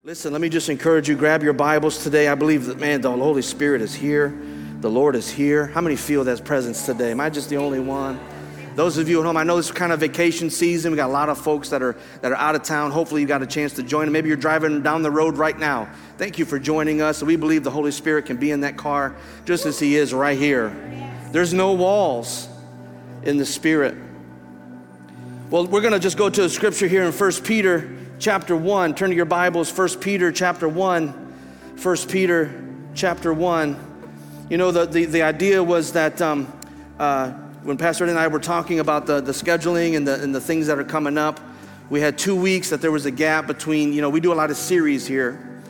Listen, let me just encourage you, grab your Bibles today. I believe that, man, the Holy Spirit is here. The Lord is here. How many feel that presence today? Am I just the only one? Those of you at home, I know this is kind of vacation season. We got a lot of folks that are out of town. Hopefully you got a chance to join. Maybe you're driving down the road right now. Thank you for joining us. We believe the Holy Spirit can be in that car just as he is right here. There's no walls in the Spirit. Well, we're going to just go to a scripture here in 1 Peter chapter 1. Turn to your Bibles, 1 Peter chapter 1. 1 Peter chapter 1. You know, the idea was that when Pastor Ed and I were talking about the scheduling and the things that are coming up, we had 2 weeks that there was a gap between, you know, we do a lot of series here.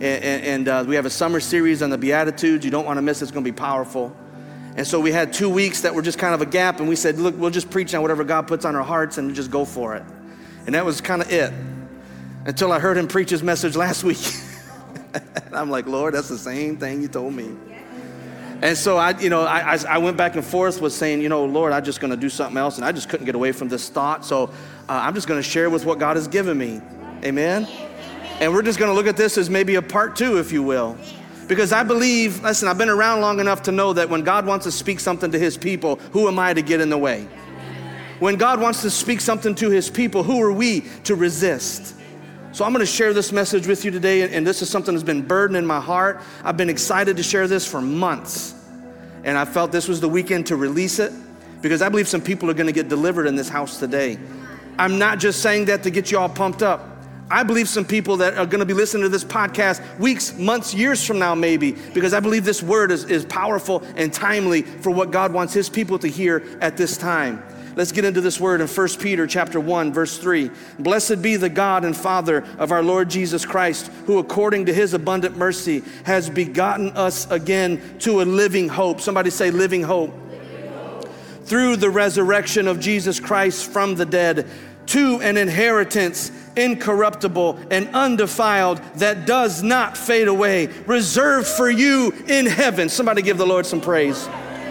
And we have a summer series on the Beatitudes. You don't want to miss it. It's going to be powerful. And so we had 2 weeks that were just kind of a gap, and we said, look, we'll just preach on whatever God puts on our hearts and just go for it. And that was kind of it. Until I heard him preach his message last week. And I'm like, Lord, that's the same thing you told me. And so I went back and forth with saying, you know, Lord, I'm just going to do something else. And I just couldn't get away from this thought. So I'm just going to share with what God has given me. Amen. And we're just going to look at this as maybe a part 2, if you will. Because I believe, listen, I've been around long enough to know that when God wants to speak something to his people, who am I to get in the way? When God wants to speak something to his people, who are we to resist? So I'm going to share this message with you today, and this is something that's been burdened in my heart. I've been excited to share this for months, and I felt this was the weekend to release it, because I believe some people are going to get delivered in this house today. I'm not just saying that to get you all pumped up. I believe some people that are going to be listening to this podcast weeks, months, years from now maybe, because I believe this word is powerful and timely for what God wants his people to hear at this time. Let's get into this word in 1 Peter chapter 1, verse 3. Blessed be the God and Father of our Lord Jesus Christ, who according to his abundant mercy has begotten us again to a living hope. Somebody say living hope. Living hope. Through the resurrection of Jesus Christ from the dead, to an inheritance incorruptible and undefiled that does not fade away, reserved for you in heaven. Somebody give the Lord some praise.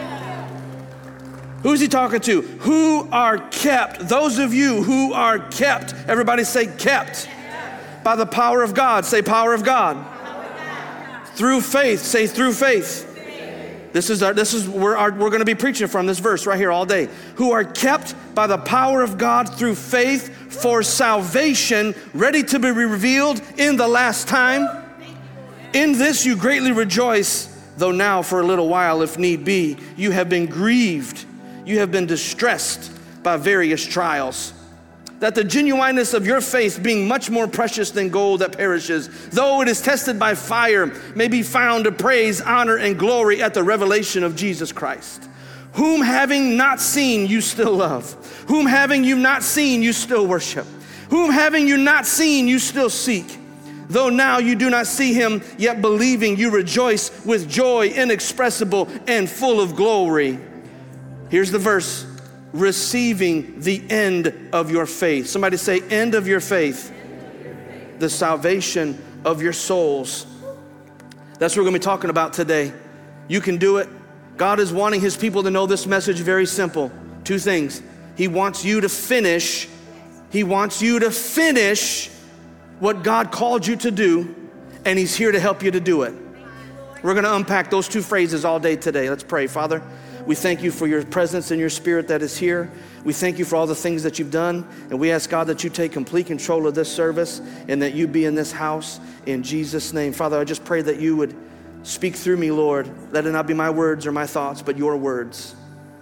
Who's he talking to? Who are kept. Those of you who are kept. Everybody say kept. By the power of God. Say power of God. Through faith. Say through faith. This is where we're going to be preaching from, this verse right here all day. Who are kept by the power of God through faith for salvation, ready to be revealed in the last time. In this you greatly rejoice, though now for a little while, if need be, you have been grieved. You have been distressed by various trials, that the genuineness of your faith, being much more precious than gold that perishes, though it is tested by fire, may be found to praise, honor, and glory at the revelation of Jesus Christ, whom having not seen you still love, whom having you not seen you still worship, whom having you not seen you still seek. Though now you do not see him, yet believing you rejoice with joy inexpressible and full of glory. Here's the verse. Receiving the end of your faith. Somebody say end of your faith. The salvation of your souls. That's what we're going to be talking about today. You can do it. God is wanting his people to know this message very simple. 2 things. He wants you to finish. He wants you to finish what God called you to do, and he's here to help you to do it. We're going to unpack those 2 phrases all day today. Let's pray. Father, we thank you for your presence and your spirit that is here. We thank you for all the things that you've done. And we ask, God, that you take complete control of this service and that you be in this house in Jesus' name. Father, I just pray that you would speak through me, Lord. Let it not be my words or my thoughts, but your words.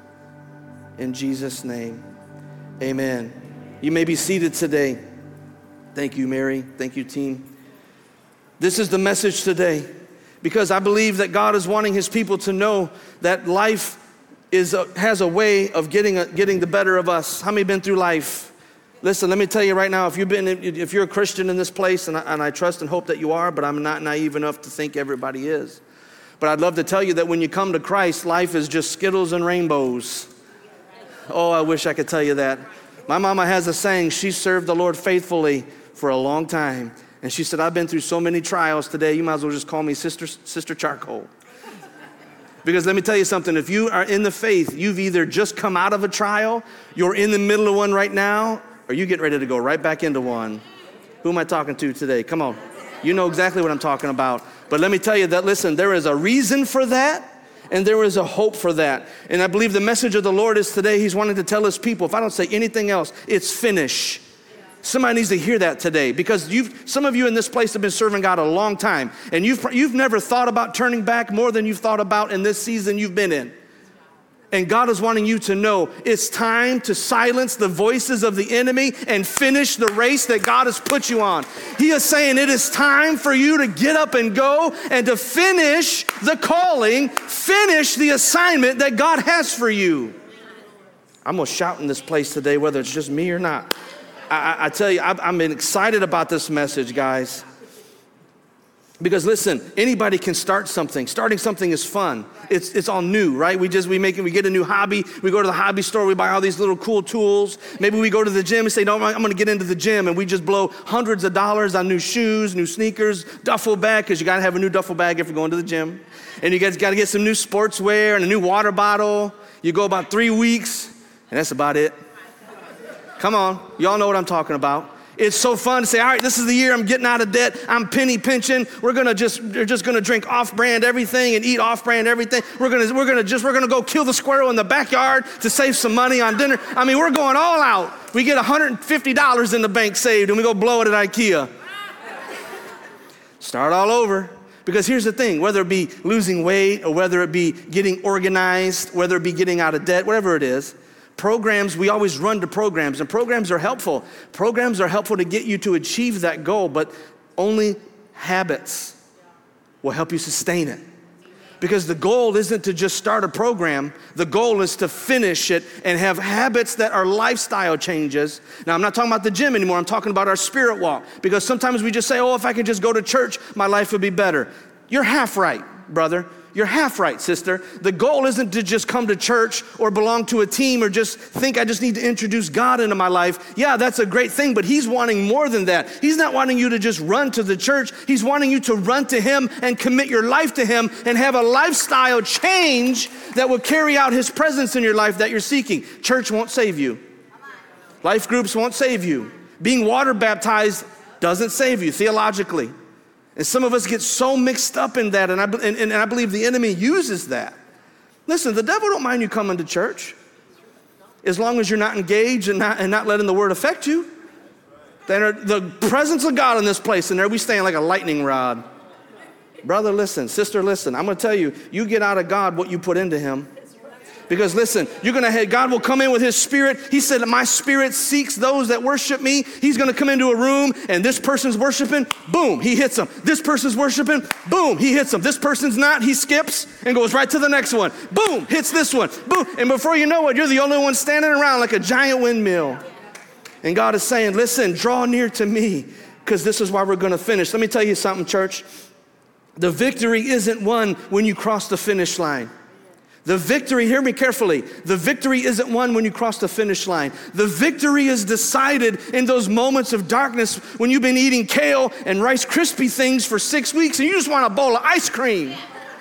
In Jesus' name, amen. You may be seated today. Thank you, Mary. Thank you, team. This is the message today, because I believe that God is wanting his people to know that life has a way of getting the better of us. How many been through life? Listen, let me tell you right now, if you're a Christian in this place, and I trust and hope that you are, but I'm not naive enough to think everybody is. But I'd love to tell you that when you come to Christ, life is just Skittles and rainbows. Oh, I wish I could tell you that. My mama has a saying, she served the Lord faithfully for a long time. And she said, I've been through so many trials today, you might as well just call me Sister Charcoal. Because let me tell you something, if you are in the faith, you've either just come out of a trial, you're in the middle of one right now, or you get ready to go right back into one. Who am I talking to today? Come on. You know exactly what I'm talking about. But let me tell you that, listen, there is a reason for that, and there is a hope for that. And I believe the message of the Lord is today, he's wanting to tell his people, if I don't say anything else, it's finish. Somebody needs to hear that today, because some of you in this place have been serving God a long time, and you've never thought about turning back more than you've thought about in this season you've been in. And God is wanting you to know it's time to silence the voices of the enemy and finish the race that God has put you on. He is saying it is time for you to get up and go and to finish the calling, finish the assignment that God has for you. I'm going to shout in this place today, whether it's just me or not. I tell you, I'm excited about this message, guys. Because listen, anybody can start something. Starting something is fun. It's all new, right? We get a new hobby. We go to the hobby store. We buy all these little cool tools. Maybe we go to the gym and say, no, I'm going to get into the gym. And we just blow hundreds of dollars on new shoes, new sneakers, duffel bag, because you got to have a new duffel bag if you're going to the gym. And you guys got to get some new sportswear and a new water bottle. You go about 3 weeks, and that's about it. Come on. Y'all know what I'm talking about. It's so fun to say, all right, this is the year I'm getting out of debt. I'm penny pinching. We're just gonna drink off-brand everything and eat off-brand everything. We're gonna go kill the squirrel in the backyard to save some money on dinner. I mean, we're going all out. We get $150 in the bank saved and we go blow it at IKEA. Start all over. Because here's the thing, whether it be losing weight or whether it be getting organized, whether it be getting out of debt, whatever it is, programs, we always run to programs, and programs are helpful. Programs are helpful to get you to achieve that goal, but only habits will help you sustain it. Because the goal isn't to just start a program. The goal is to finish it and have habits that are lifestyle changes. Now, I'm not talking about the gym anymore. I'm talking about our spirit walk. Because sometimes we just say, oh, if I could just go to church, my life would be better. You're half right, brother. You're half right, sister. The goal isn't to just come to church or belong to a team or just think I just need to introduce God into my life. Yeah, that's a great thing, but he's wanting more than that. He's not wanting you to just run to the church. He's wanting you to run to him and commit your life to him and have a lifestyle change that will carry out his presence in your life that you're seeking. Church won't save you. Life groups won't save you. Being water baptized doesn't save you theologically. And some of us get so mixed up in that, and I believe the enemy uses that. Listen, the devil don't mind you coming to church as long as you're not engaged and not letting the word affect you. Then the presence of God in this place, and there we stand like a lightning rod. Brother, listen. Sister, listen. I'm going to tell you, you get out of God what you put into him. Because listen, God will come in with his spirit. He said, my spirit seeks those that worship me. He's going to come into a room and this person's worshiping, boom, he hits them. This person's worshiping, boom, he hits them. This person's not, he skips and goes right to the next one. Boom, hits this one, boom. And before you know it, you're the only one standing around like a giant windmill. And God is saying, listen, draw near to me because this is why we're going to finish. Let me tell you something, church. The victory isn't won when you cross the finish line. The victory, hear me carefully, the victory isn't won when you cross the finish line. The victory is decided in those moments of darkness when you've been eating kale and Rice Krispie things for 6 weeks and you just want a bowl of ice cream.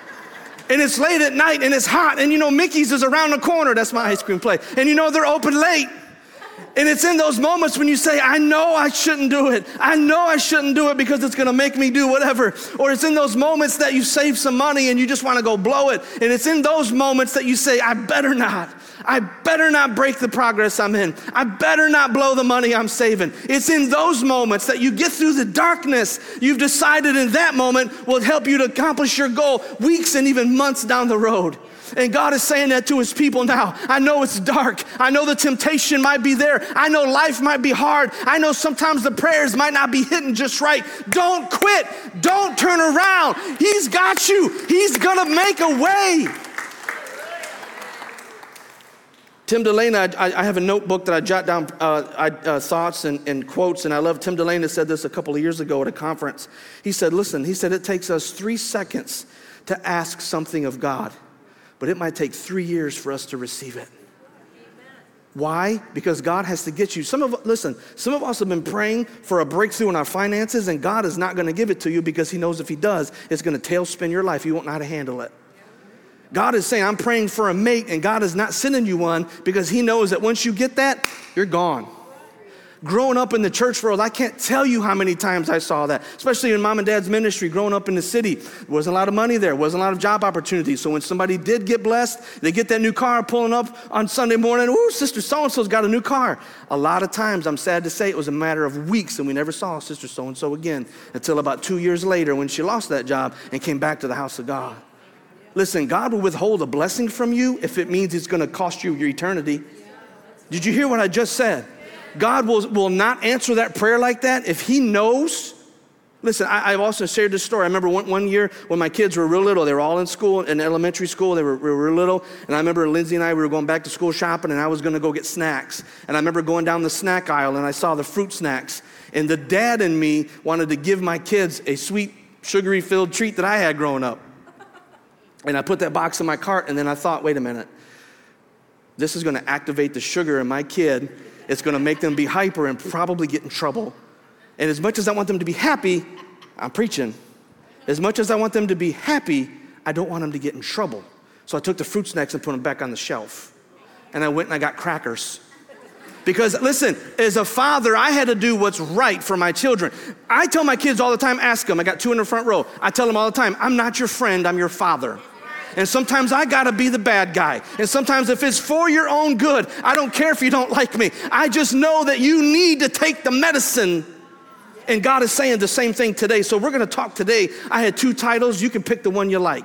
And it's late at night and it's hot and you know Mickey's is around the corner. That's my ice cream place. And you know they're open late. And it's in those moments when you say, I know I shouldn't do it. I know I shouldn't do it because it's going to make me do whatever. Or it's in those moments that you save some money and you just want to go blow it. And it's in those moments that you say, I better not. I better not break the progress I'm in. I better not blow the money I'm saving. It's in those moments that you get through the darkness. You've decided in that moment will help you to accomplish your goal weeks and even months down the road. And God is saying that to his people now. I know it's dark. I know the temptation might be there. I know life might be hard. I know sometimes the prayers might not be hitting just right. Don't quit. Don't turn around. He's got you. He's going to make a way. Tim Delaney, I have a notebook that I jot down thoughts and quotes, and I love Tim Delaney said this a couple of years ago at a conference. He said, listen, it takes us 3 seconds to ask something of God, but it might take 3 years for us to receive it. Why? Because God has to get you. Some of us have been praying for a breakthrough in our finances, and God is not going to give it to you because he knows if he does, it's going to tailspin your life. You won't know how to handle it. God is saying, I'm praying for a mate, and God is not sending you one because he knows that once you get that, you're gone. Growing up in the church world, I can't tell you how many times I saw that, especially in mom and dad's ministry, growing up in the city. There wasn't a lot of money there, wasn't a lot of job opportunities. So when somebody did get blessed, they get that new car pulling up on Sunday morning, ooh, Sister so-and-so's got a new car. A lot of times, I'm sad to say, it was a matter of weeks and we never saw Sister so-and-so again until about 2 years later when she lost that job and came back to the house of God. Listen, God will withhold a blessing from you if it means it's gonna cost you your eternity. Did you hear what I just said? God will not answer that prayer like that if he knows. Listen, I've also shared this story. I remember one year when my kids were real little, they were all in school, in elementary school, they were real little. And I remember Lindsay and I, we were going back to school shopping and I was gonna go get snacks. And I remember going down the snack aisle and I saw the fruit snacks. And the dad in me wanted to give my kids a sweet, sugary filled treat that I had growing up. And I put that box in my cart and then I thought, wait a minute. This is gonna activate the sugar in my kid. It's gonna make them be hyper and probably get in trouble. And as much as I want them to be happy, I'm preaching. As much as I want them to be happy, I don't want them to get in trouble. So I took the fruit snacks and put them back on the shelf. And I went and I got crackers. Because listen, as a father, I had to do what's right for my children. I tell my kids all the time, ask them, I got 2 in the front row. I tell them all the time, I'm not your friend, I'm your father. And sometimes I gotta be the bad guy. And sometimes if it's for your own good, I don't care if you don't like me. I just know that you need to take the medicine. And God is saying the same thing today. So we're gonna talk today. I had 2 titles. You can pick the one you like.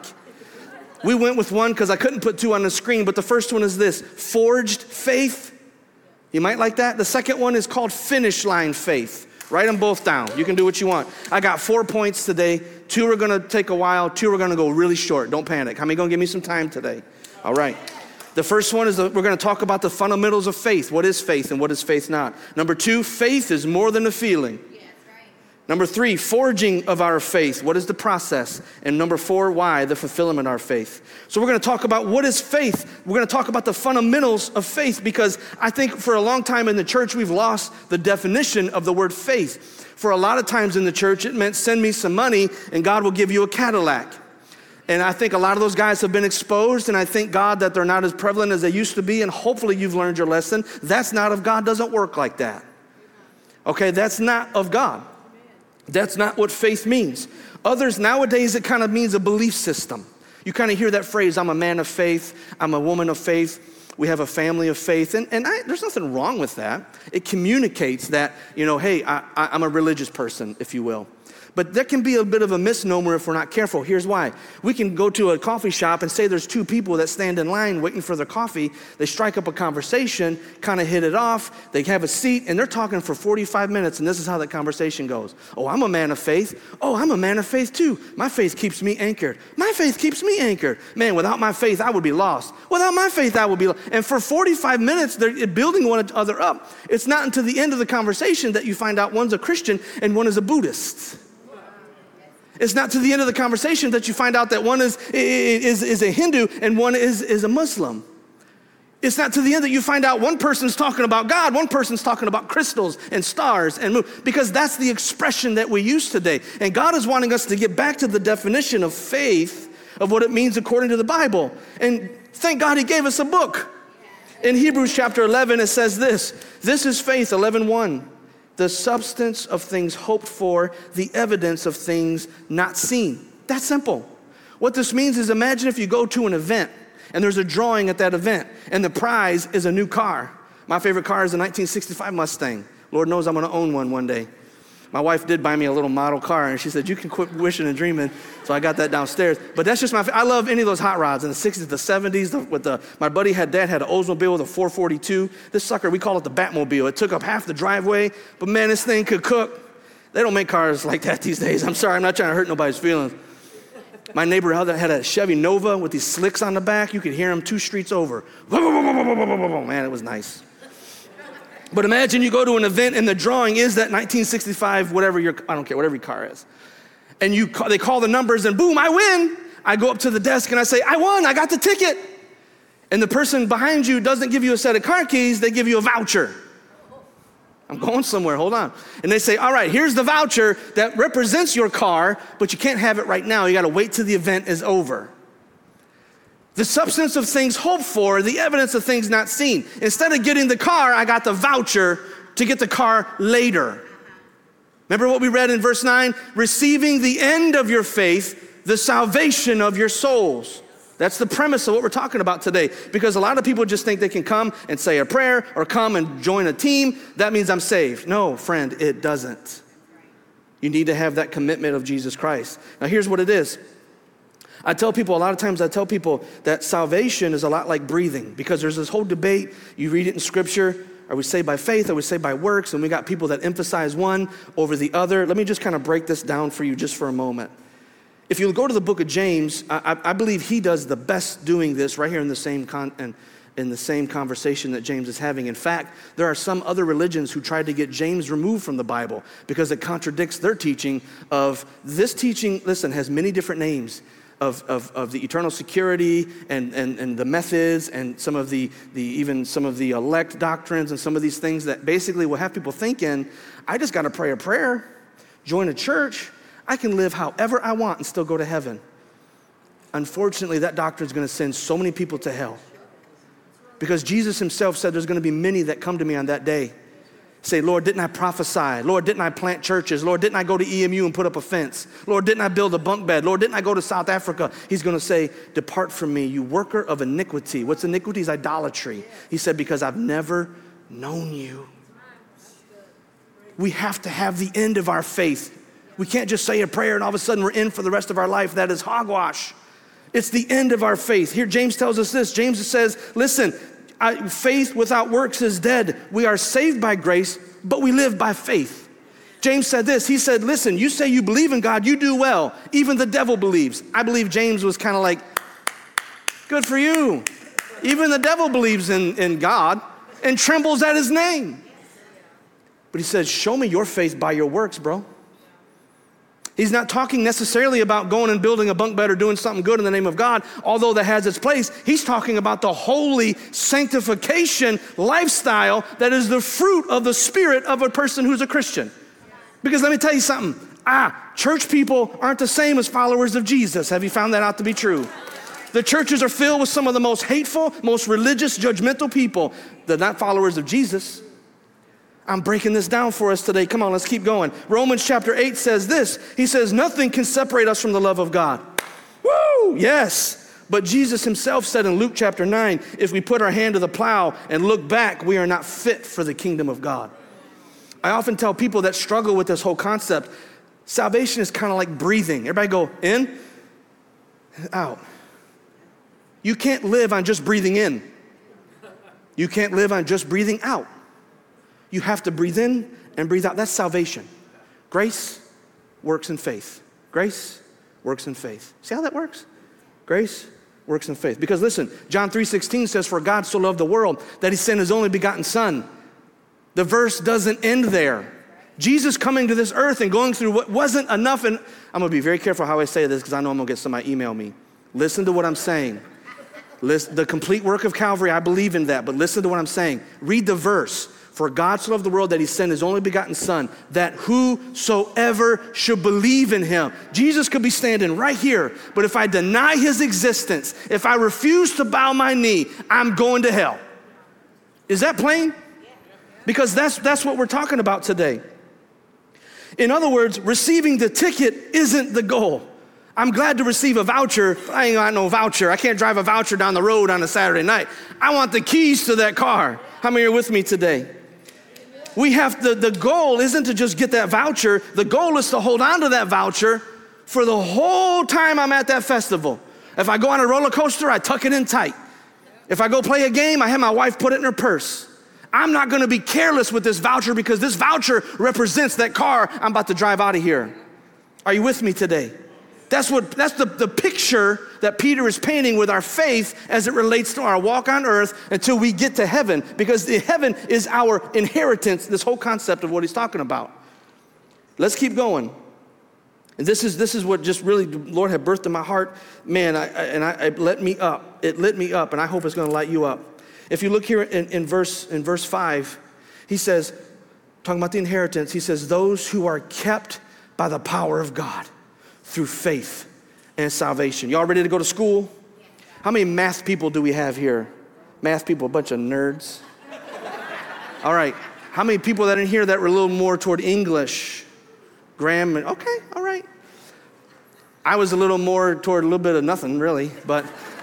We went with one because I couldn't put 2 on the screen, but the first one is this, forged faith. You might like that. The second one is called finish line faith. Write them both down. You can do what you want. I got 4 points today. 2 are gonna take a while. 2 are gonna go really short. Don't panic. How many gonna give me some time today? All right. The first one is we're gonna talk about the fundamentals of faith. What is faith and what is faith not? Number 2, faith is more than a feeling. Number 3, forging of our faith. What is the process? And number 4, why? The fulfillment of our faith. So we're gonna talk about what is faith. We're gonna talk about the fundamentals of faith because I think for a long time in the church, we've lost the definition of the word faith. For a lot of times in the church, it meant send me some money and God will give you a Cadillac. And I think a lot of those guys have been exposed and I thank God that they're not as prevalent as they used to be and hopefully you've learned your lesson. That's not of God, doesn't work like that. Okay, that's not of God. That's not what faith means. Others, nowadays, it kind of means a belief system. You kind of hear that phrase, I'm a man of faith, I'm a woman of faith, we have a family of faith, and there's nothing wrong with that. It communicates that, hey, I'm a religious person, if you will. But there can be a bit of a misnomer if we're not careful. Here's why. We can go to a coffee shop and say there's 2 people that stand in line waiting for their coffee. They strike up a conversation, kind of hit it off. They have a seat and they're talking for 45 minutes and this is how that conversation goes. Oh, I'm a man of faith. Oh, I'm a man of faith too. My faith keeps me anchored. My faith keeps me anchored. Man, without my faith, I would be lost. Without my faith, I would be lost. And for 45 minutes, they're building one another up. It's not until the end of the conversation that you find out one's a Christian and one is a Buddhist. It's not to the end of the conversation that you find out that one is a Hindu and one is a Muslim. It's not to the end that you find out one person's talking about God, one person's talking about crystals and stars and moon, because that's the expression that we use today. And God is wanting us to get back to the definition of faith, of what it means according to the Bible. And thank God he gave us a book. In Hebrews chapter 11, it says this is faith, 11:1. The substance of things hoped for, the evidence of things not seen. That's simple. What this means is imagine if you go to an event and there's a drawing at that event and the prize is a new car. My favorite car is a 1965 Mustang. Lord knows I'm gonna own one day. My wife did buy me a little model car and she said, you can quit wishing and dreaming. So I got that downstairs. But that's just I love any of those hot rods in the 60s, the 70s. My buddy dad had an Oldsmobile with a 442. This sucker, we call it the Batmobile. It took up half the driveway, but man, this thing could cook. They don't make cars like that these days. I'm sorry, I'm not trying to hurt nobody's feelings. My neighbor had a Chevy Nova with these slicks on the back. You could hear him 2 streets over. Man, it was nice. But imagine you go to an event and the drawing is that 1965, whatever your car is. And they call the numbers and boom, I win. I go up to the desk and I say, I won, I got the ticket. And the person behind you doesn't give you a set of car keys, they give you a voucher. I'm going somewhere, hold on. And they say, all right, here's the voucher that represents your car, but you can't have it right now. You gotta wait till the event is over. The substance of things hoped for, the evidence of things not seen. Instead of getting the car, I got the voucher to get the car later. Remember what we read in verse 9? Receiving the end of your faith, the salvation of your souls. That's the premise of what we're talking about today, because a lot of people just think they can come and say a prayer or come and join a team. That means I'm saved. No, friend, it doesn't. You need to have that commitment of Jesus Christ. Now here's what it is. A lot of times I tell people that salvation is a lot like breathing, because there's this whole debate. You read it in scripture. Are we saved by faith? Are we saved by works? And we got people that emphasize one over the other. Let me just kind of break this down for you just for a moment. If you go to the book of James, I believe he does the best doing this right here in the same conversation that James is having. In fact, there are some other religions who tried to get James removed from the Bible because it contradicts their teaching of this teaching, listen, has many different names. Of the eternal security and the methods and some of the elect doctrines and some of these things that basically will have people thinking, I just got to pray a prayer, join a church, I can live however I want and still go to heaven. Unfortunately, that doctrine is going to send so many people to hell, because Jesus himself said there's going to be many that come to me on that day. Say, Lord, didn't I prophesy? Lord, didn't I plant churches? Lord, didn't I go to EMU and put up a fence? Lord, didn't I build a bunk bed? Lord, didn't I go to South Africa? He's going to say, depart from me, you worker of iniquity. What's iniquity? Is idolatry. He said, because I've never known you. We have to have the end of our faith. We can't just say a prayer and all of a sudden we're in for the rest of our life. That is hogwash. It's the end of our faith. Here, James tells us this. James says, listen, faith without works is dead. We are saved by grace, but we live by faith. James said this. He said, listen, you say you believe in God, you do well. Even the devil believes. I believe James was kind of like, good for you. Even the devil believes in God and trembles at his name. But he says, show me your faith by your works, bro. He's not talking necessarily about going and building a bunk bed or doing something good in the name of God, although that has its place. He's talking about the holy sanctification lifestyle that is the fruit of the Spirit of a person who's a Christian. Because let me tell you something. Church people aren't the same as followers of Jesus. Have you found that out to be true? The churches are filled with some of the most hateful, most religious, judgmental people. They're not followers of Jesus. I'm breaking this down for us today. Come on, let's keep going. Romans chapter 8 says this. He says, nothing can separate us from the love of God. Woo, yes. But Jesus himself said in Luke chapter 9, if we put our hand to the plow and look back, we are not fit for the kingdom of God. I often tell people that struggle with this whole concept, salvation is kind of like breathing. Everybody go in, out. You can't live on just breathing in. You can't live on just breathing out. You have to breathe in and breathe out. That's salvation. Grace, works, and faith. Grace, works, and faith. See how that works? Grace, works, and faith. Because listen, John 3:16 says, for God so loved the world that he sent his only begotten son. The verse doesn't end there. Jesus coming to this earth and going through what wasn't enough, and I'm going to be very careful how I say this because I know I'm going to get somebody email me. Listen to what I'm saying. The complete work of Calvary, I believe in that, but listen to what I'm saying. Read the verse. For God so loved the world that he sent his only begotten son, that whosoever should believe in him. Jesus could be standing right here, but if I deny his existence, if I refuse to bow my knee, I'm going to hell. Is that plain? Because that's what we're talking about today. In other words, receiving the ticket isn't the goal. I'm glad to receive a voucher, but I ain't got no voucher. I can't drive a voucher down the road on a Saturday night. I want the keys to that car. How many are with me today? We have the goal isn't to just get that voucher. The goal is to hold on to that voucher for the whole time I'm at that festival. If I go on a roller coaster, I tuck it in tight. If I go play a game, I have my wife put it in her purse. I'm not gonna be careless with this voucher because this voucher represents that car I'm about to drive out of here. Are you with me today? That's the picture that Peter is painting with our faith as it relates to our walk on earth until we get to heaven, because the heaven is our inheritance, this whole concept of what he's talking about. Let's keep going. And this is what just really the Lord had birthed in my heart. Man, it lit me up. It lit me up, and I hope it's gonna light you up. If you look here in verse 5, he says, talking about the inheritance, he says, those who are kept by the power of God through faith and salvation. Y'all ready to go to school? How many math people do we have here? Math people, a bunch of nerds. All right. How many people that in here that were a little more toward English? Graham, okay, all right. I was a little more toward a little bit of nothing, really, but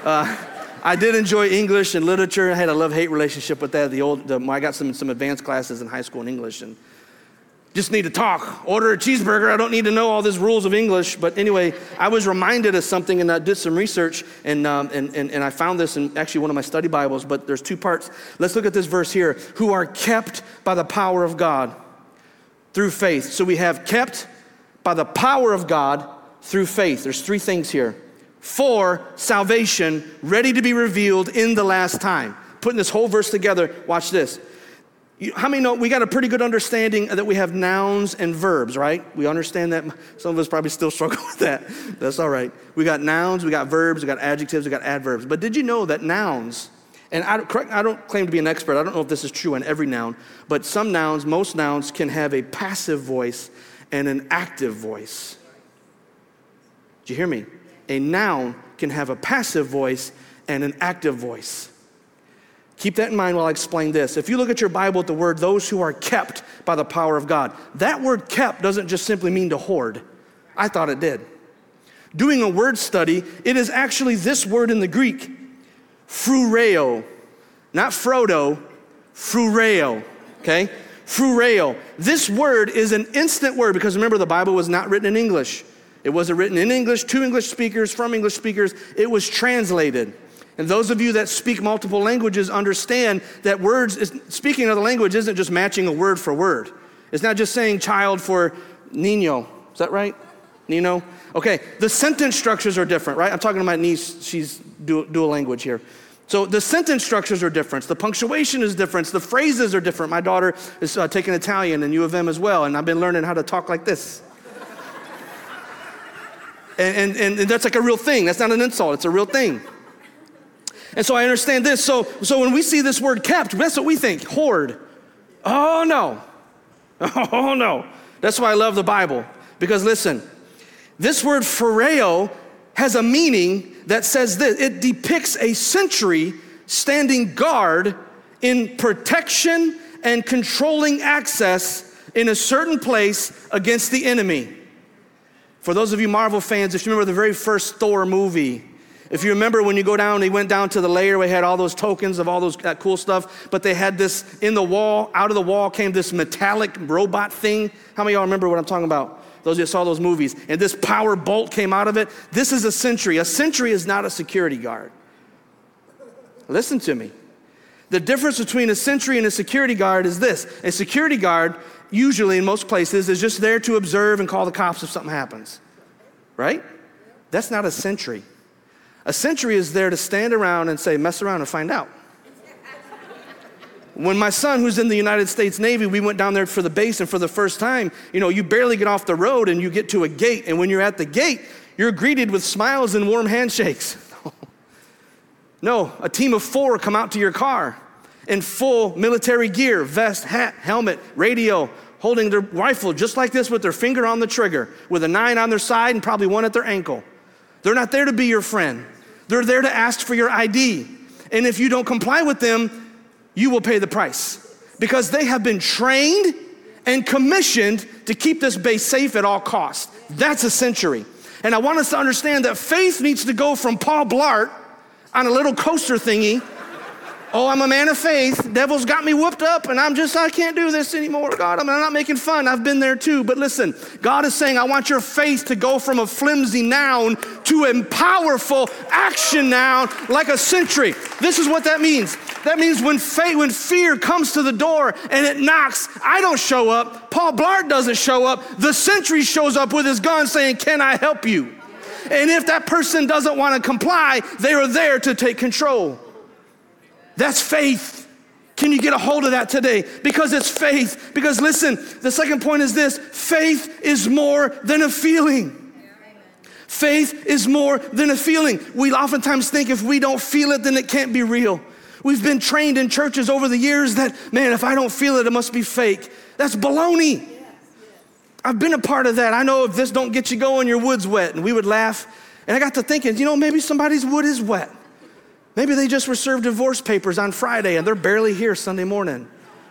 I did enjoy English and literature. I had a love-hate relationship with that. I got some advanced classes in high school in English, and just need to talk. Order a cheeseburger. I don't need to know all these rules of English. But anyway, I was reminded of something, and I did some research, and I found this in actually one of my study Bibles, but there's two parts. Let's look at this verse here. Who are kept by the power of God through faith. So we have kept by the power of God through faith. There's three things here. For salvation, ready to be revealed in the last time. Putting this whole verse together, watch this. How many know we got a pretty good understanding that we have nouns and verbs, right? We understand that. Some of us probably still struggle with that. That's all right. We got nouns, we got verbs, we got adjectives, we got adverbs. But did you know that nouns, and I don't claim to be an expert. I don't know if this is true on every noun, but some nouns, most nouns can have a passive voice and an active voice. Did you hear me? A noun can have a passive voice and an active voice. Keep that in mind while I explain this. If you look at your Bible at the word, those who are kept by the power of God, that word kept doesn't just simply mean to hoard. I thought it did. Doing a word study, it is actually this word in the Greek, frureo. Not Frodo, frureo, okay? Frureo. This word is an instant word because remember the Bible was not written in English. It wasn't written in English, to English speakers, from English speakers. It was translated. And those of you that speak multiple languages understand that speaking another language isn't just matching a word for word. It's not just saying child for niño. Is that right? Nino? Okay, the sentence structures are different, right? I'm talking to my niece. She's dual language here. So the sentence structures are different. The punctuation is different. The phrases are different. My daughter is taking Italian in U of M as well, and I've been learning how to talk like this. And that's like a real thing. That's not an insult. It's a real thing. And so I understand this. So when we see this word kept, that's what we think, hoard. Oh, no. Oh, no. That's why I love the Bible. Because listen, this word phoreo has a meaning that says this. It depicts a sentry standing guard in protection and controlling access in a certain place against the enemy. For those of you Marvel fans, if you remember the very first Thor movie, if you remember when you go down, they went down to the lair, we had all those tokens of all that cool stuff, but they had this in the wall, out of the wall came this metallic robot thing. How many of y'all remember what I'm talking about? Those of you that saw those movies. And this power bolt came out of it. This is a sentry. A sentry is not a security guard. Listen to me. The difference between a sentry and a security guard is this. A security guard, usually in most places, is just there to observe and call the cops if something happens. Right? That's not a sentry. A sentry is there to stand around and say, mess around and find out. When my son, who's in the United States Navy, we went down there for the base, and for the first time, you barely get off the road and you get to a gate, and when you're at the gate, you're greeted with smiles and warm handshakes. No, a team of 4 come out to your car in full military gear, vest, hat, helmet, radio, holding their rifle just like this with their finger on the trigger, with a 9 on their side and probably 1 at their ankle. They're not there to be your friend. They're there to ask for your ID. And if you don't comply with them, you will pay the price. Because they have been trained and commissioned to keep this base safe at all costs. That's a sentry. And I want us to understand that faith needs to go from Paul Blart on a little coaster thingy. Oh, I'm a man of faith. Devil's got me whooped up and I can't do this anymore. God, I'm not making fun. I've been there too. But listen, God is saying, I want your faith to go from a flimsy noun to a powerful action noun like a sentry. This is what that means. That means when fear comes to the door and it knocks, I don't show up. Paul Blart doesn't show up. The sentry shows up with his gun saying, can I help you? And if that person doesn't want to comply, they are there to take control. That's faith. Can you get a hold of that today? Because it's faith. Because listen, the second point is this. Faith is more than a feeling. Faith is more than a feeling. We oftentimes think if we don't feel it, then it can't be real. We've been trained in churches over the years that, man, if I don't feel it, it must be fake. That's baloney. I've been a part of that. I know if this don't get you going, your wood's wet. And we would laugh. And I got to thinking, maybe somebody's wood is wet. Maybe they just were served divorce papers on Friday and they're barely here Sunday morning.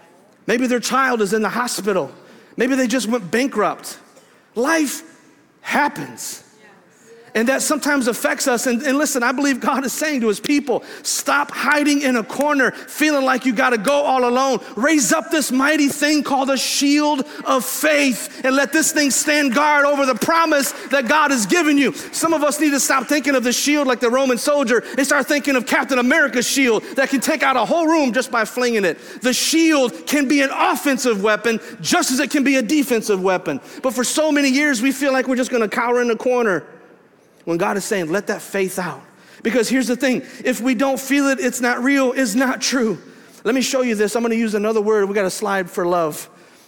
Maybe their child is in the hospital. Maybe they just went bankrupt. Life happens. And that sometimes affects us. And listen, I believe God is saying to his people, stop hiding in a corner, feeling like you gotta go all alone. Raise up this mighty thing called a shield of faith and let this thing stand guard over the promise that God has given you. Some of us need to stop thinking of the shield like the Roman soldier and start thinking of Captain America's shield that can take out a whole room just by flinging it. The shield can be an offensive weapon just as it can be a defensive weapon. But for so many years, we feel like we're just gonna cower in the corner. When God is saying, let that faith out. Because here's the thing, if we don't feel it, it's not real, it's not true. Let me show you this. I'm gonna use another word. We got a slide for love.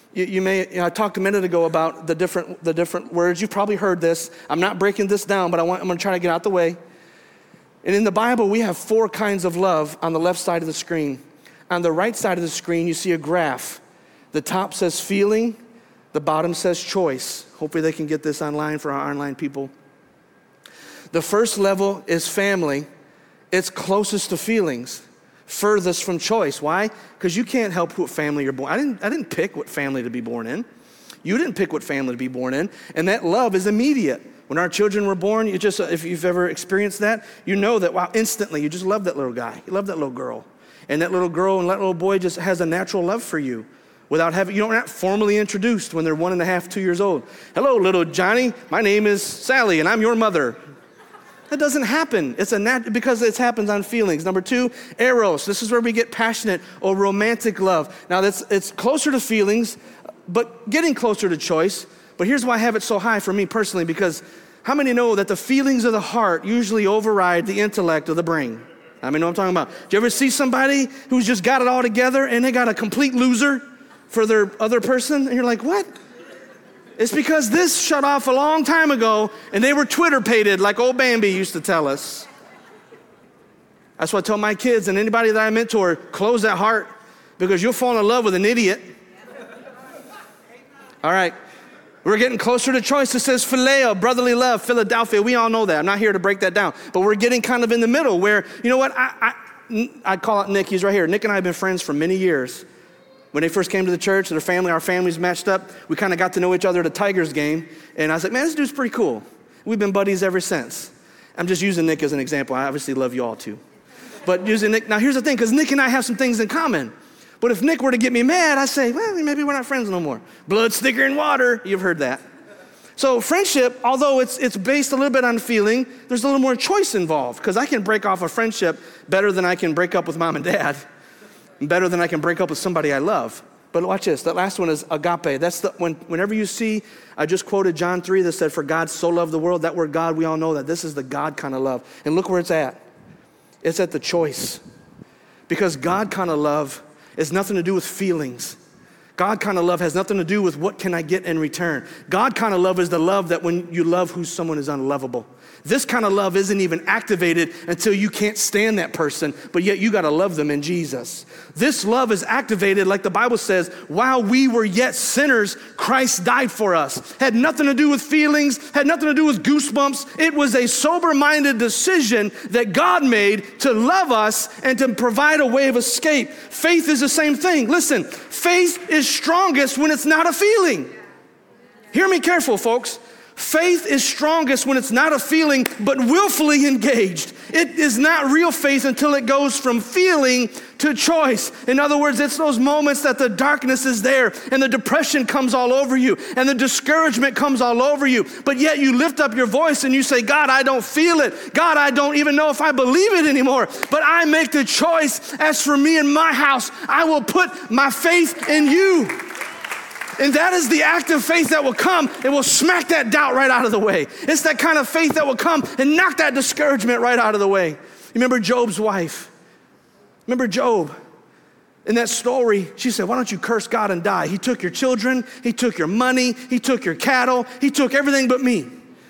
I talked a minute ago about the different words. You've probably heard this. I'm not breaking this down, but I'm gonna try to get out the way. And in the Bible, we have 4 kinds of love on the left side of the screen. On the right side of the screen, you see a graph. The top says feeling, the bottom says choice. Hopefully they can get this online for our online people. The first level is family. It's closest to feelings, furthest from choice. Why? Because you can't help what family you're born. I didn't pick what family to be born in. You didn't pick what family to be born in. And that love is immediate. When our children were born, if you've ever experienced that, you know that, wow, instantly, you just love that little guy. You love that little girl. And that little girl and that little boy just has a natural love for you. You're not formally introduced when they're 1.5, 2 years old. Hello, little Johnny. My name is Sally, and I'm your mother. That doesn't happen. Because it happens on feelings. Number 2, eros. This is where we get passionate or romantic love. Now, it's closer to feelings, but getting closer to choice. But here's why I have it so high for me personally, because how many know that the feelings of the heart usually override the intellect of the brain? I mean, know what I'm talking about. Do you ever see somebody who's just got it all together and they got a complete loser for their other person? And you're like, what? It's because this shut off a long time ago and they were Twitter-pated like old Bambi used to tell us. That's what I tell my kids and anybody that I mentor, close that heart because you'll fall in love with an idiot. All right, we're getting closer to choice. It says phileo, brotherly love, Philadelphia. We all know that. I'm not here to break that down. But we're getting kind of in the middle where, you know what, I call out Nick, he's right here. Nick and I have been friends for many years. When they first came to the church, our families matched up. We kind of got to know each other at a Tigers game. And I was like, man, this dude's pretty cool. We've been buddies ever since. I'm just using Nick as an example. I obviously love you all too. But using Nick, now here's the thing, because Nick and I have some things in common. But if Nick were to get me mad, I say, well, maybe we're not friends no more. Blood's thicker than water. You've heard that. So friendship, although it's based a little bit on feeling, there's a little more choice involved. Because I can break off a friendship better than I can break up with mom and dad. Better than I can break up with somebody I love. But watch this, that last one is agape. That's whenever you see, I just quoted John 3 that said, for God so loved the world. That word God, we all know that. This is the God kind of love. And look where it's at. It's at the choice. Because God kind of love is nothing to do with feelings. God kind of love has nothing to do with what can I get in return. God kind of love is the love that when you love who someone is unlovable. This kind of love isn't even activated until you can't stand that person, but yet you got to love them in Jesus. This love is activated, like the Bible says, while we were yet sinners, Christ died for us. Had nothing to do with feelings, had nothing to do with goosebumps. It was a sober-minded decision that God made to love us and to provide a way of escape. Faith is the same thing. Listen, faith is strongest when it's not a feeling. Hear me careful, folks. Faith is strongest when it's not a feeling, but willfully engaged. It is not real faith until it goes from feeling to choice. In other words, it's those moments that the darkness is there and the depression comes all over you and the discouragement comes all over you, but yet you lift up your voice and you say, God, I don't feel it. God, I don't even know if I believe it anymore, but I make the choice. As for me and my house, I will put my faith in you. And that is the act of faith that will come and will smack that doubt right out of the way. It's that kind of faith that will come and knock that discouragement right out of the way. You remember Job's wife? Remember Job? In that story, she said, why don't you curse God and die? He took your children, he took your money, he took your cattle, he took everything but me.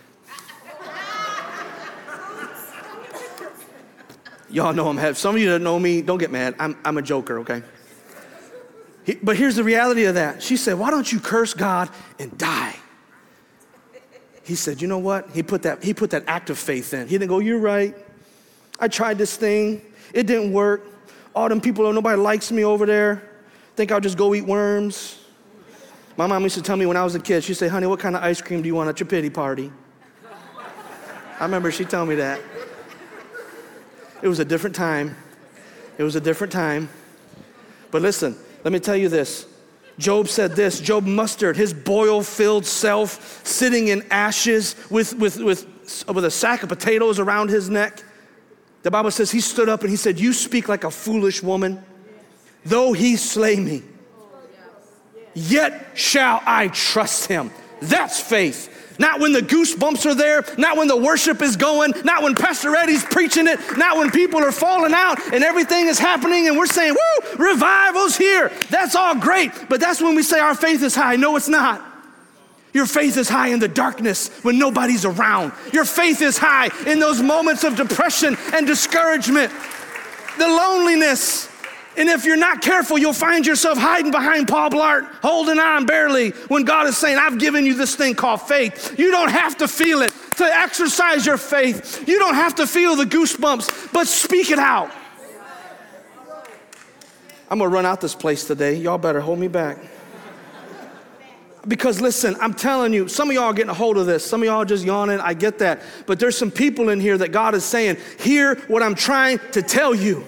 Y'all know some of you that know me, don't get mad. I'm a joker, okay? But here's the reality of that. She said, why don't you curse God and die? He said, you know what? He put that act of faith in. He didn't go, you're right. I tried this thing. It didn't work. All them people, nobody likes me over there. Think I'll just go eat worms? My mom used to tell me when I was a kid, she'd say, honey, what kind of ice cream do you want at your pity party? I remember she told me that. It was a different time. It was a different time. But listen, let me tell you this. Job said this. Job mustered his boil-filled self, sitting in ashes with a sack of potatoes around his neck. The Bible says he stood up and he said, you speak like a foolish woman. Though he slay me, yet shall I trust him. That's faith. Not when the goosebumps are there, not when the worship is going, not when Pastor Eddie's preaching it, not when people are falling out and everything is happening and we're saying, woo, revival's here. That's all great, but that's when we say our faith is high. No, it's not. Your faith is high in the darkness when nobody's around. Your faith is high in those moments of depression and discouragement, the loneliness. And if you're not careful, you'll find yourself hiding behind Paul Blart, holding on barely when God is saying, I've given you this thing called faith. You don't have to feel it to exercise your faith. You don't have to feel the goosebumps, but speak it out. I'm gonna run out this place today. Y'all better hold me back. Because listen, I'm telling you, some of y'all are getting a hold of this. Some of y'all are just yawning, I get that. But there's some people in here that God is saying, hear what I'm trying to tell you.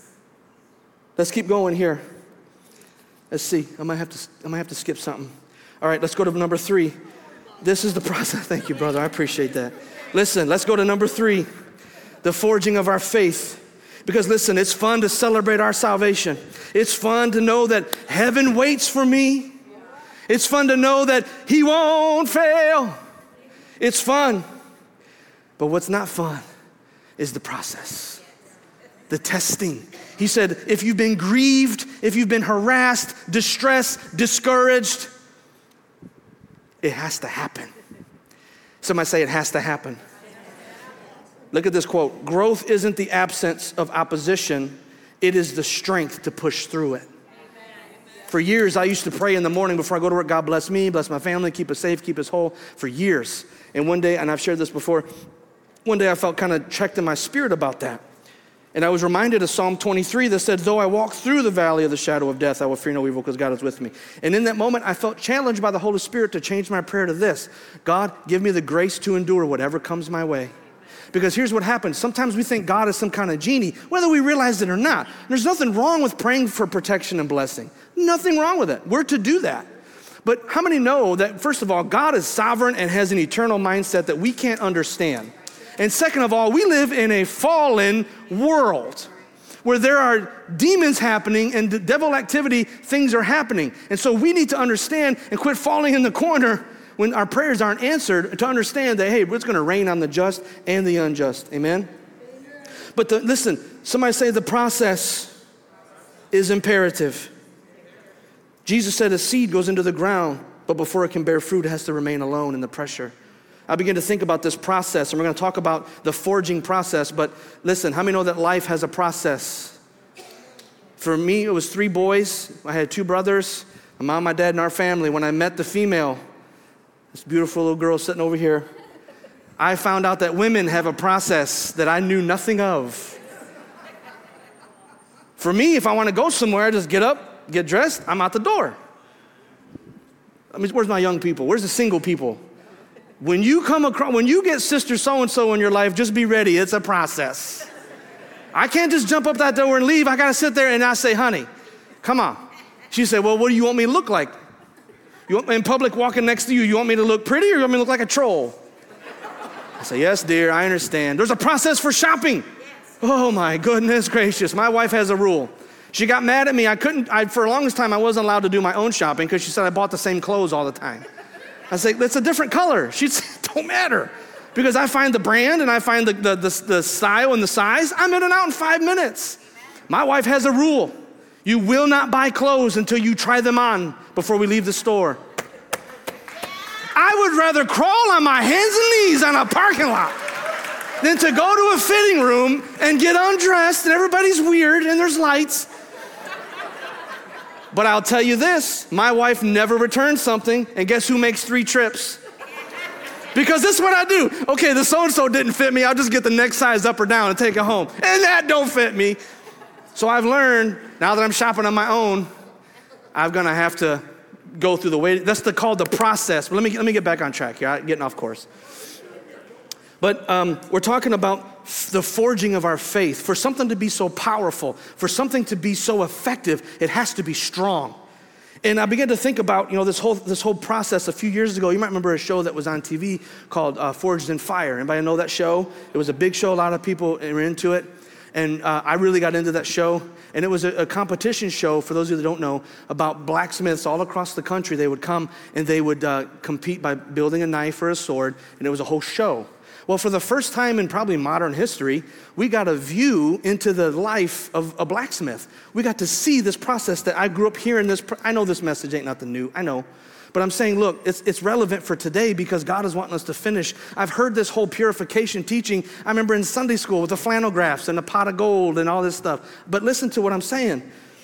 Let's keep going here. Let's see, I might have to skip something. All right, let's go to number 3. This is the process. Thank you, brother, I appreciate that. Listen, let's go to number 3, the forging of our faith. Because listen, it's fun to celebrate our salvation. It's fun to know that heaven waits for me. It's fun to know that he won't fail. It's fun. But what's not fun is the process, the testing. He said, if you've been grieved, if you've been harassed, distressed, discouraged, it has to happen. Somebody say it has to happen. Look at this quote. Growth isn't the absence of opposition. It is the strength to push through it. For years, I used to pray in the morning before I go to work, God bless me, bless my family, keep us safe, keep us whole, for years. And one day, and I've shared this before, one day I felt kind of checked in my spirit about that. And I was reminded of Psalm 23 that said, though I walk through the valley of the shadow of death, I will fear no evil because God is with me. And in that moment, I felt challenged by the Holy Spirit to change my prayer to this: God, give me the grace to endure whatever comes my way. Because here's what happens. Sometimes we think God is some kind of genie, whether we realize it or not. There's nothing wrong with praying for protection and blessing. Nothing wrong with it. We're to do that. But how many know that, first of all, God is sovereign and has an eternal mindset that we can't understand? And second of all, we live in a fallen world where there are demons happening and devil activity, things are happening. And so we need to understand and quit falling in the corner when our prayers aren't answered, to understand that, hey, it's gonna rain on the just and the unjust, amen? But listen, somebody say the process is imperative. Jesus said a seed goes into the ground, but before it can bear fruit, it has to remain alone in the pressure. I began to think about this process, and we're gonna talk about the forging process, but listen, how many know that life has a process? For me, it was 3 boys. I had 2 brothers, my mom, my dad, and our family. When I met the female, this beautiful little girl sitting over here, I found out that women have a process that I knew nothing of. For me, if I wanna go somewhere, I just get up, get dressed, I'm out the door. I mean, where's my young people? Where's the single people? When you get sister so-and-so in your life, just be ready, it's a process. I can't just jump up that door and leave. I gotta sit there and I say, honey, come on. She said, well, what do you want me to look like? You want me in public walking next to you, you want me to look pretty or you want me to look like a troll? I say, yes, dear, I understand. There's a process for shopping. Oh my goodness gracious. My wife has a rule. She got mad at me. For the longest time, I wasn't allowed to do my own shopping because she said I bought the same clothes all the time. I say, it's a different color. She'd say, don't matter. Because I find the brand and I find the style and the size, I'm in and out in 5 minutes. My wife has a rule. You will not buy clothes until you try them on before we leave the store. I would rather crawl on my hands and knees on a parking lot than to go to a fitting room and get undressed and everybody's weird and there's lights. But I'll tell you this, my wife never returns something, and guess who makes 3 trips? Because this is what I do. Okay, the so-and-so didn't fit me, I'll just get the next size up or down and take it home. And that don't fit me. So I've learned, now that I'm shopping on my own, I'm gonna have to go through the way. That's called the process. But let me get back on track here. I'm getting off course. But we're talking about the forging of our faith. For something to be so powerful, for something to be so effective, it has to be strong. And I began to think about, this whole process a few years ago. You might remember a show that was on TV called Forged in Fire. Anybody know that show? It was a big show. A lot of people were into it. And I really got into that show. And it was a competition show, for those of you that don't know, about blacksmiths all across the country. They would come and they would compete by building a knife or a sword. And it was a whole show. Well, for the first time in probably modern history, we got a view into the life of a blacksmith. We got to see this process that I grew up hearing this. I know this message ain't nothing new, I know. But I'm saying, look, it's relevant for today because God is wanting us to finish. I've heard this whole purification teaching. I remember in Sunday school with the flannel graphs and the pot of gold and all this stuff. But listen to what I'm saying.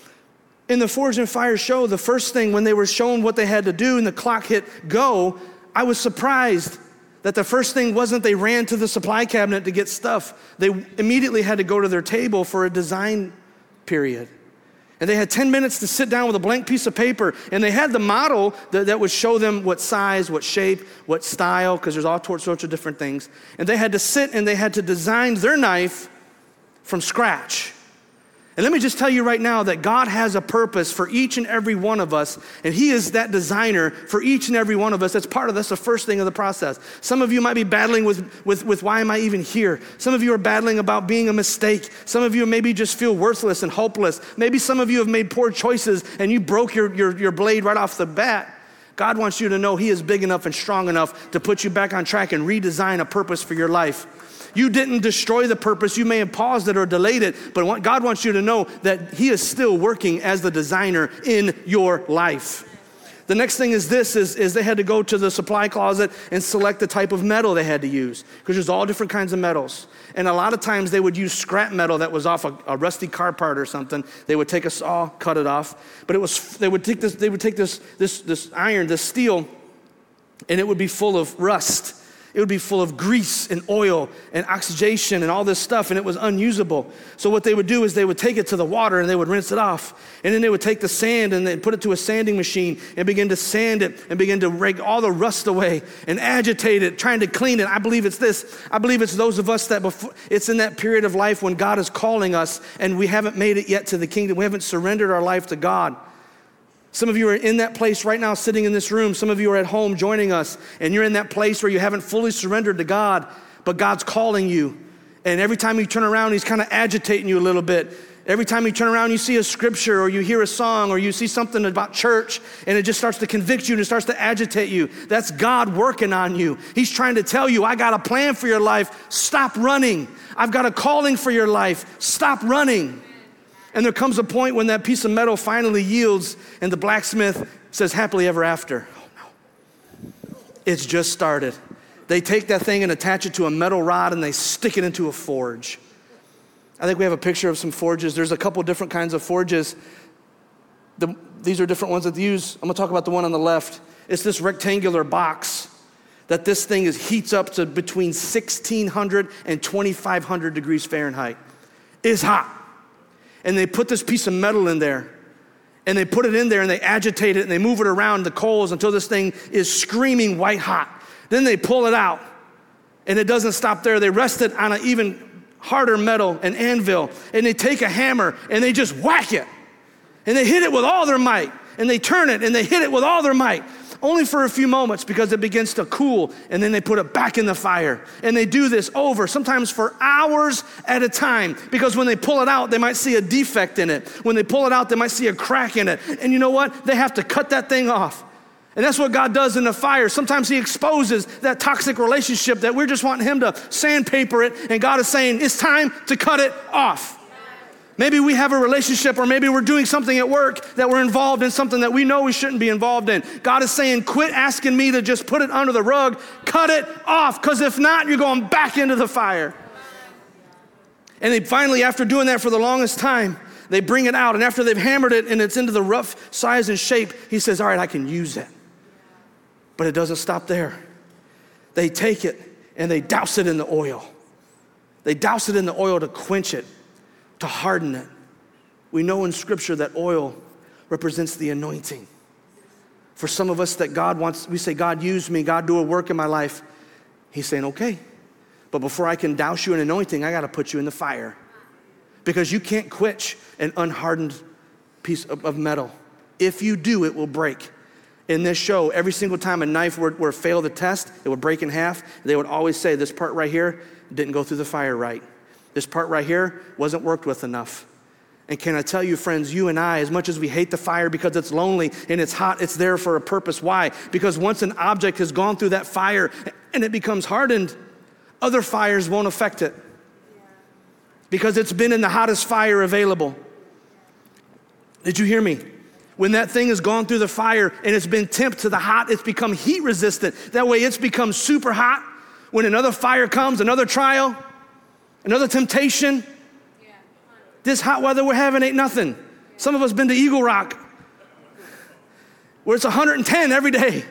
In the Forged in Fire show, the first thing when they were shown what they had to do and the clock hit go, I was surprised that the first thing wasn't they ran to the supply cabinet to get stuff. They immediately had to go to their table for a design period. And they had 10 minutes to sit down with a blank piece of paper, and they had the model that would show them what size, what shape, what style, because there's all sorts of different things. And they had to sit and they had to design their knife from scratch. And let me just tell you right now that God has a purpose for each and every one of us, and He is that designer for each and every one of us. That's the first thing of the process. Some of you might be battling with why am I even here? Some of you are battling about being a mistake. Some of you maybe just feel worthless and hopeless. Maybe some of you have made poor choices and you broke your blade right off the bat. God wants you to know He is big enough and strong enough to put you back on track and redesign a purpose for your life. You didn't destroy the purpose. You may have paused it or delayed it, but God wants you to know that He is still working as the designer in your life. The next thing is this, is they had to go to the supply closet and select the type of metal they had to use, because there's all different kinds of metals. And a lot of times they would use scrap metal that was off a rusty car part or something. They would take a saw, cut it off, but they would take this iron, this steel, and it would be full of rust. It would be full of grease and oil and oxidation and all this stuff, and it was unusable. So what they would do is they would take it to the water and they would rinse it off. And then they would take the sand and they'd put it to a sanding machine and begin to sand it and begin to rake all the rust away and agitate it, trying to clean it. I believe it's this. I believe it's those of us that it's in that period of life when God is calling us and we haven't made it yet to the kingdom. We haven't surrendered our life to God. Some of you are in that place right now sitting in this room. Some of you are at home joining us, and you're in that place where you haven't fully surrendered to God, but God's calling you. And every time you turn around, He's kind of agitating you a little bit. Every time you turn around, you see a scripture or you hear a song or you see something about church, and it just starts to convict you and it starts to agitate you. That's God working on you. He's trying to tell you, I got a plan for your life. Stop running. I've got a calling for your life. Stop running. And there comes a point when that piece of metal finally yields and the blacksmith says, happily ever after. Oh no, it's just started. They take that thing and attach it to a metal rod and they stick it into a forge. I think we have a picture of some forges. There's a couple different kinds of forges. These are different ones that they use. I'm gonna talk about the one on the left. It's this rectangular box that this thing heats up to between 1,600 and 2,500 degrees Fahrenheit. It's hot. And they put this piece of metal in there, and they put it in there and they agitate it and they move it around the coals until this thing is screaming white hot. Then they pull it out, and it doesn't stop there. They rest it on an even harder metal, an anvil, and they take a hammer and they just whack it. And they hit it with all their might, and they turn it and they hit it with all their might. Only for a few moments because it begins to cool, and then they put it back in the fire. And they do this over, sometimes for hours at a time, because when they pull it out, they might see a defect in it. When they pull it out, they might see a crack in it. And you know what? They have to cut that thing off. And that's what God does in the fire. Sometimes He exposes that toxic relationship that we're just wanting Him to sandpaper it, and God is saying, it's time to cut it off. Maybe we have a relationship, or maybe we're doing something at work that we're involved in something that we know we shouldn't be involved in. God is saying, quit asking me to just put it under the rug, cut it off, because if not, you're going back into the fire. And they finally, after doing that for the longest time, they bring it out, and after they've hammered it and it's into the rough size and shape, He says, all right, I can use it. But it doesn't stop there. They take it and they douse it in the oil. They douse it in the oil to quench it, to harden it. We know in Scripture that oil represents the anointing. For some of us that we say, God, use me, God, do a work in my life. He's saying, okay, but before I can douse you in anointing, I got to put you in the fire. Because you can't quench an unhardened piece of metal. If you do, it will break. In this show, every single time a knife would fail the test, it would break in half. They would always say, this part right here didn't go through the fire right. This part right here wasn't worked with enough. And can I tell you, friends, you and I, as much as we hate the fire because it's lonely and it's hot, it's there for a purpose. Why? Because once an object has gone through that fire and it becomes hardened, other fires won't affect it. Because it's been in the hottest fire available. Did you hear me? When that thing has gone through the fire and it's been temped to the hot, it's become heat resistant. That way it's become super hot. When another fire comes, another trial, another temptation, this hot weather we're having ain't nothing. Some of us been to Eagle Rock, where it's 110 every day.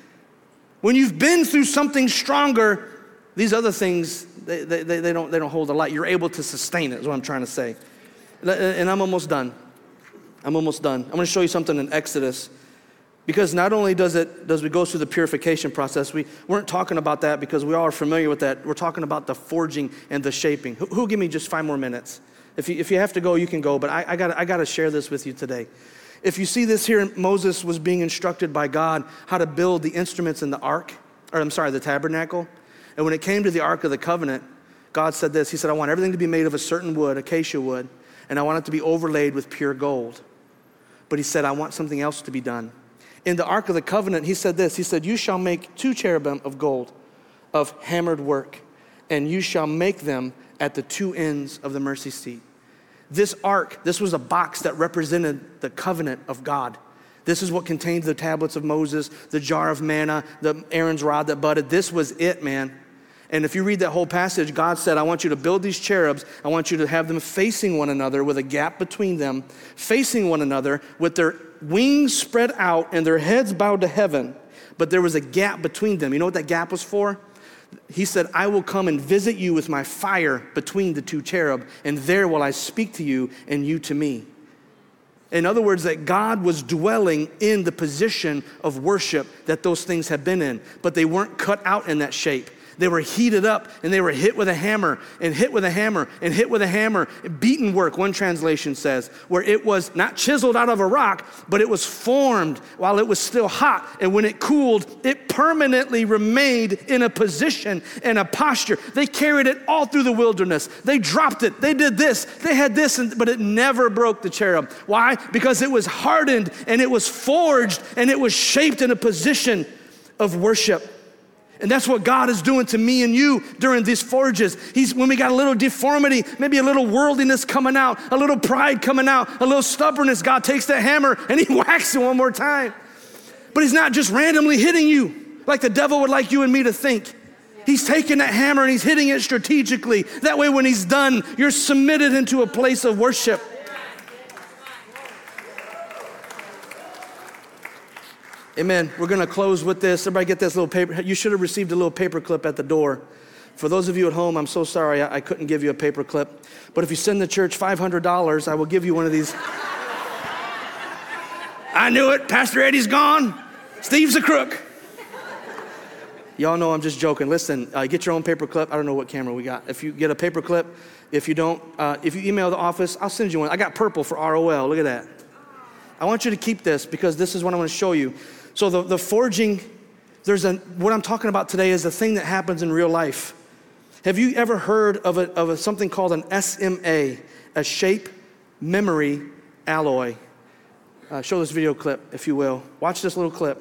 When you've been through something stronger, these other things, they don't hold a light. You're able to sustain it, is what I'm trying to say. And I'm almost done. I'm going to show you something in Exodus. Because not only does we go through the purification process, we weren't talking about that because we all are familiar with that. We're talking about the forging and the shaping. Who'll give me just 5 more minutes? If you have to go, you can go, but I got to share this with you today. If you see this here, Moses was being instructed by God how to build the instruments in the tabernacle. And when it came to the Ark of the Covenant, God said this. He said, I want everything to be made of a certain wood, acacia wood, and I want it to be overlaid with pure gold. But he said, I want something else to be done. In the Ark of the Covenant, he said this. He said, you shall make 2 cherubim of gold, of hammered work, and you shall make them at the 2 ends of the mercy seat. This ark, this was a box that represented the covenant of God. This is what contained the tablets of Moses, the jar of manna, the Aaron's rod that budded. This was it, man. And if you read that whole passage, God said, I want you to build these cherubs. I want you to have them facing one another with a gap between them, facing one another with their wings spread out and their heads bowed to heaven. But there was a gap between them. You know what that gap was for? He said, I will come and visit you with my fire between the 2 cherub, and there will I speak to you and you to me. In other words, that God was dwelling in the position of worship that those things had been in, but they weren't cut out in that shape. They were heated up and they were hit with a hammer and hit with a hammer and hit with a hammer. Beaten work, one translation says, where it was not chiseled out of a rock, but it was formed while it was still hot. And when it cooled, it permanently remained in a position and a posture. They carried it all through the wilderness. They dropped it. They did this. They had this, but it never broke the cherub. Why? Because it was hardened and it was forged and it was shaped in a position of worship. And that's what God is doing to me and you during these forges. When we got a little deformity, maybe a little worldliness coming out, a little pride coming out, a little stubbornness, God takes that hammer and he whacks it one more time. But he's not just randomly hitting you like the devil would like you and me to think. He's taking that hammer and he's hitting it strategically. That way when he's done, you're submitted into a place of worship. Amen. We're going to close with this. Everybody get this little paper. You should have received a little paper clip at the door. For those of you at home, I'm so sorry I couldn't give you a paper clip. But if you send the church $500, I will give you one of these. I knew it. Pastor Eddie's gone. Steve's a crook. Y'all know I'm just joking. Listen, get your own paper clip. I don't know what camera we got. If you get a paper clip, if you don't, if you email the office, I'll send you one. I got purple for ROL. Look at that. I want you to keep this because this is what I want to show you. So the forging, what I'm talking about today is a thing that happens in real life. Have you ever heard of something called an SMA, a shape memory alloy? Show this video clip, if you will. Watch this little clip.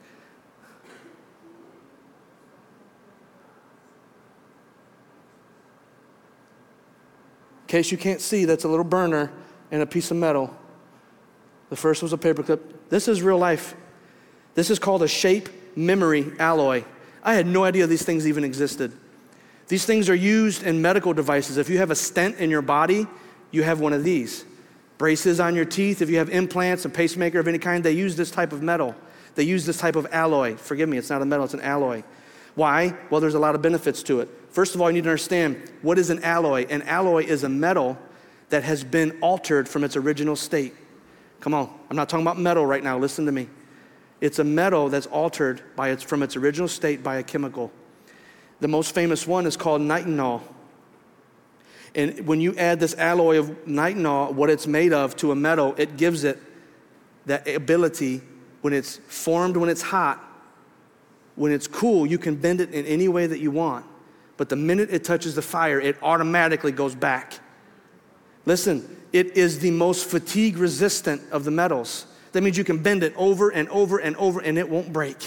In case you can't see, that's a little burner and a piece of metal. The first was a paper clip. This is real life. This is called a shape memory alloy. I had no idea these things even existed. These things are used in medical devices. If you have a stent in your body, you have one of these. Braces on your teeth, if you have implants, a pacemaker of any kind, they use this type of metal. They use this type of alloy. Forgive me, it's not a metal, it's an alloy. Why? Well, there's a lot of benefits to it. First of all, you need to understand, what is an alloy? An alloy is a metal that has been altered from its original state. Come on, I'm not talking about metal right now, listen to me. It's a metal that's altered from its original state by a chemical. The most famous one is called nitinol. And when you add this alloy of nitinol, what it's made of, to a metal, it gives it that ability when it's formed, when it's hot, when it's cool, you can bend it in any way that you want. But the minute it touches the fire, it automatically goes back. Listen, it is the most fatigue resistant of the metals. That means you can bend it over and over and over and it won't break.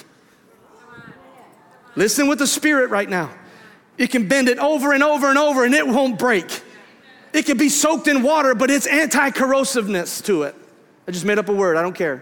Listen with the Spirit right now. It can bend it over and over and over and it won't break. It can be soaked in water, but it's anti-corrosiveness to it. I just made up a word, I don't care.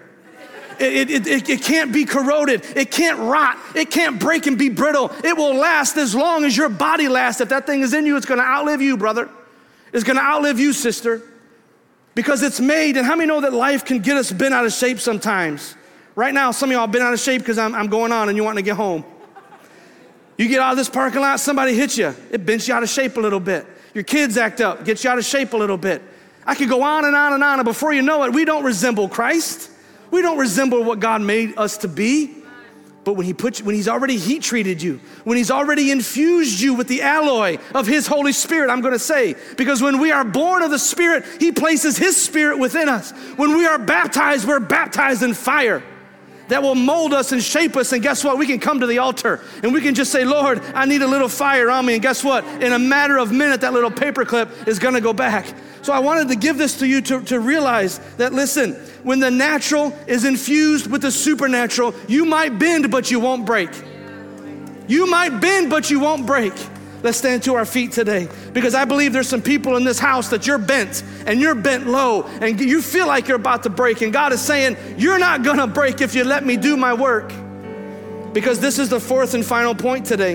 It can't be corroded. It can't rot. It can't break and be brittle. It will last as long as your body lasts. If that thing is in you, it's gonna outlive you, brother. It's gonna outlive you, sister. Because it's made, and how many know that life can get us bent out of shape sometimes? Right now, some of y'all been out of shape because I'm going on and you want to get home. You get out of this parking lot, somebody hits you. It bends you out of shape a little bit. Your kids act up, gets you out of shape a little bit. I could go on and on and on, and before you know it, we don't resemble Christ. We don't resemble what God made us to be. But when he's already heat treated you, when he's already infused you with the alloy of his Holy Spirit, I'm gonna say, because when we are born of the Spirit, he places his Spirit within us. When we are baptized, we're baptized in fire that will mold us and shape us. And guess what? We can come to the altar and we can just say, Lord, I need a little fire on me. And guess what? In a matter of minute, that little paperclip is gonna go back. So I wanted to give this to you to realize that, listen, when the natural is infused with the supernatural, you might bend, but you won't break. You might bend, but you won't break. Let's stand to our feet today, because I believe there's some people in this house that you're bent and you're bent low and you feel like you're about to break. And God is saying, you're not gonna break if you let me do my work. Because this is the fourth and final point today.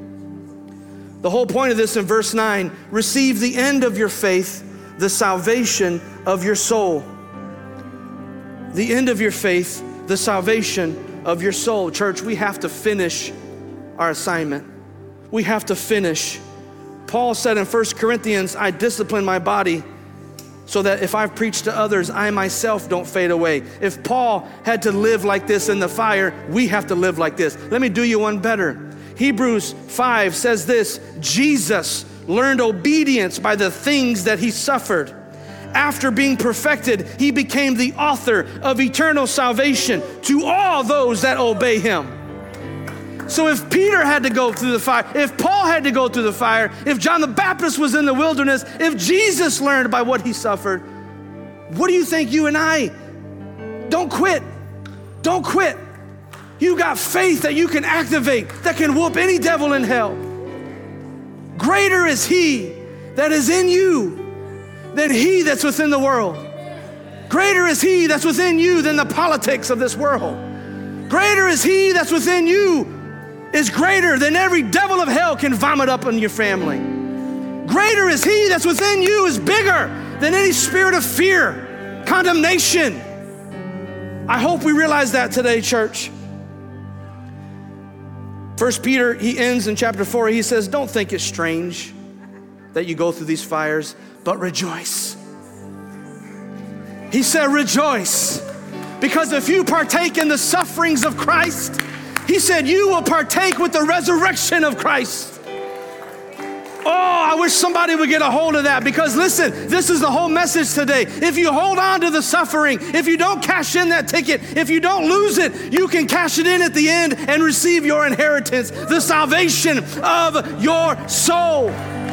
The whole point of this in verse 9, receive the end of your faith, the salvation of your soul. The end of your faith, the salvation of your soul. Church, we have to finish our assignment. We have to finish. Paul said in 1 Corinthians, I discipline my body so that if I've preached to others, I myself don't fade away. If Paul had to live like this in the fire, we have to live like this. Let me do you one better. Hebrews 5 says this, Jesus learned obedience by the things that he suffered. After being perfected, he became the author of eternal salvation to all those that obey him. So if Peter had to go through the fire, if Paul had to go through the fire, if John the Baptist was in the wilderness, if Jesus learned by what he suffered, what do you think you and I? Don't quit. Don't quit. You got faith that you can activate, that can whoop any devil in hell. Greater is he that is in you than he that's within the world. Greater is he that's within you than the politics of this world. Greater is he that's within you is greater than every devil of hell can vomit up on your family. Greater is he that's within you is bigger than any spirit of fear, condemnation. I hope we realize that today, church. 1 Peter, he ends in chapter 4, he says, don't think it's strange that you go through these fires, but rejoice. He said, rejoice, because if you partake in the sufferings of Christ, he said, you will partake with the resurrection of Christ. Oh, I wish somebody would get a hold of that, because listen, this is the whole message today. If you hold on to the suffering, if you don't cash in that ticket, if you don't lose it, you can cash it in at the end and receive your inheritance, the salvation of your soul.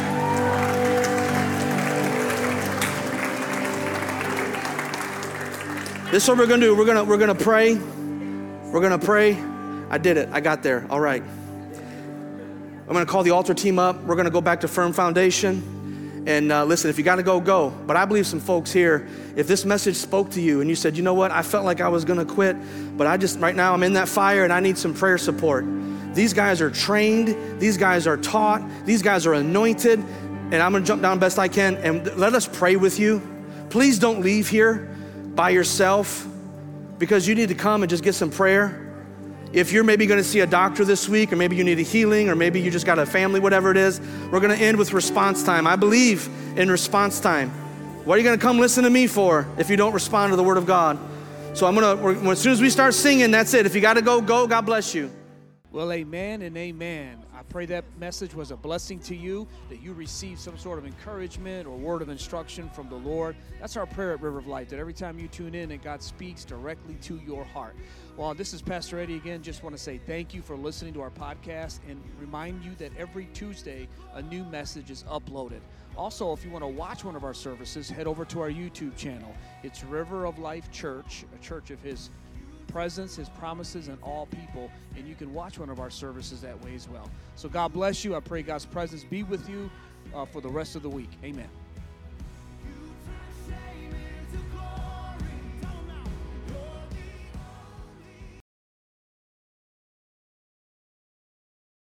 This is what we're gonna do. We're gonna pray. We're gonna pray. I did it. I got there. All right. I'm gonna call the altar team up. We're gonna go back to Firm Foundation. And listen, if you gotta go, go. But I believe some folks here, if this message spoke to you and you said, you know what, I felt like I was gonna quit, but right now I'm in that fire and I need some prayer support. These guys are trained. These guys are taught. These guys are anointed. And I'm gonna jump down best I can and let us pray with you. Please don't leave here by yourself, because you need to come and just get some prayer. If you're maybe gonna see a doctor this week, or maybe you need a healing, or maybe you just got a family, whatever it is, we're gonna end with response time. I believe in response time. What are you going to come listen to me for if you don't respond to the Word of God? So as soon as we start singing, that's it. If you got to go, go. God bless you. Well, amen and amen. I pray that message was a blessing to you, that you received some sort of encouragement or word of instruction from the Lord. That's our prayer at River of Life, that every time you tune in, that God speaks directly to your heart. Well, this is Pastor Eddie again. Just want to say thank you for listening to our podcast and remind you that every Tuesday, a new message is uploaded. Also, if you want to watch one of our services, head over to our YouTube channel. It's River of Life Church, a church of His presence, His promises, and all people, and you can watch one of our services that way as well. So God bless you. I pray God's presence be with you for the rest of the week. Amen.